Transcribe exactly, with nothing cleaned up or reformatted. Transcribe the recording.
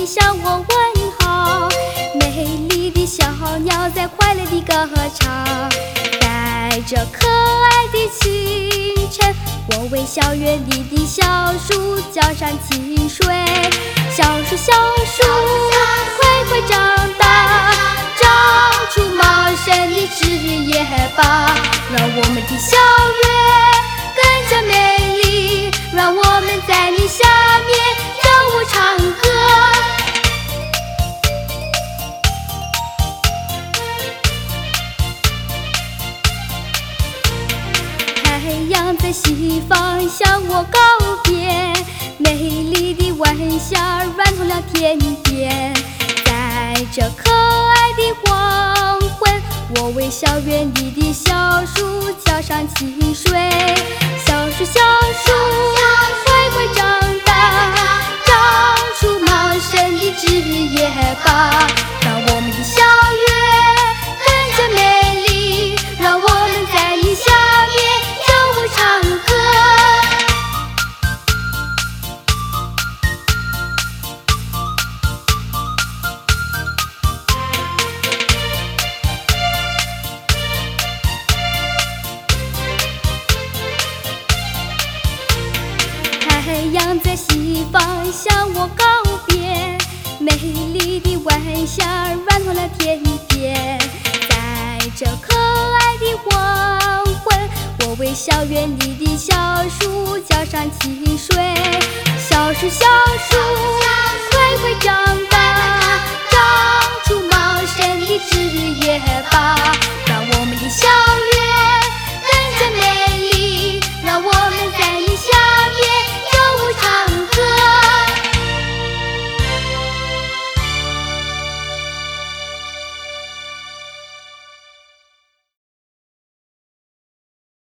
地向我问好。美丽的小鸟在快乐地歌唱，在这可爱的清晨，我为小园里的小树浇上清水。小树小树快快长大，长出茂盛的枝叶吧，让我们的小园更加美丽，让我们在你下面跳舞唱歌。太阳在西方向我告别，美丽的晚霞染红了天边。在这可爱的黄昏，我为小园里的小树浇上清水。小树小树快快长大，长出茂盛的枝叶吧，让我们的小园更加美丽，让我们在你下面跳舞唱歌。太阳在西方向我告别，美丽的晚霞染红了天边。在这可爱的黄昏，我为小园里的小树浇上清水。小树小树快快长大，长出茂盛的枝叶吧，